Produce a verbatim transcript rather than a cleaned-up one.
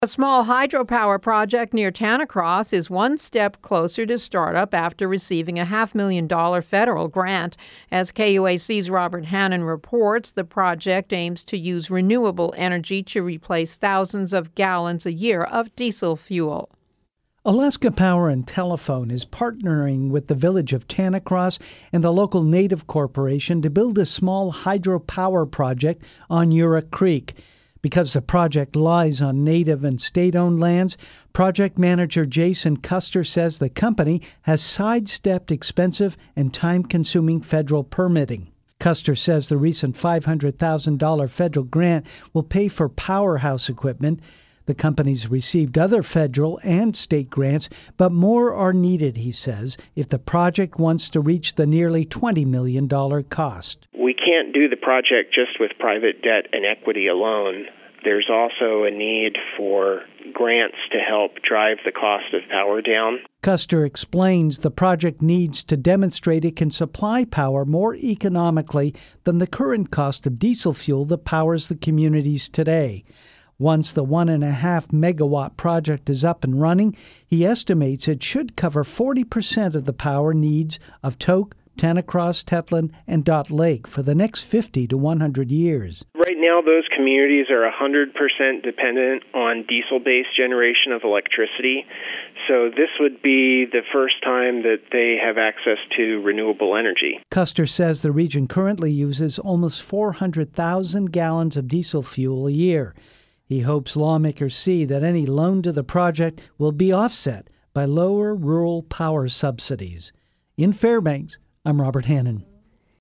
A small hydropower project near Tanacross is one step closer to startup after receiving a half million dollar federal grant. As K U A C's Robert Hannon reports, the project aims to use renewable energy to replace thousands of gallons a year of diesel fuel. Alaska Power and Telephone is partnering with the village of Tanacross and the local Native Corporation to build a small hydropower project on Yura Creek. Because the project lies on Native and state-owned lands, project manager Jason Custer says the company has sidestepped expensive and time-consuming federal permitting. Custer says the recent five hundred thousand dollars federal grant will pay for powerhouse equipment. The company's received other federal and state grants, but more are needed, he says, if the project wants to reach the nearly twenty million dollars cost. We can't do the project just with private debt and equity alone. There's also a need for grants to help drive the cost of power down. Custer explains the project needs to demonstrate it can supply power more economically than the current cost of diesel fuel that powers the communities today. Once the one and a half megawatt project is up and running, he estimates it should cover forty percent of the power needs of Tok, Tanacross, Tetlin, and Dot Lake for the next fifty to one hundred years. Right now, those communities are one hundred percent dependent on diesel-based generation of electricity. So this would be the first time that they have access to renewable energy. Custer says the region currently uses almost four hundred thousand gallons of diesel fuel a year. He hopes lawmakers see that any loan to the project will be offset by lower rural power subsidies. In Fairbanks, I'm Robert Hannon.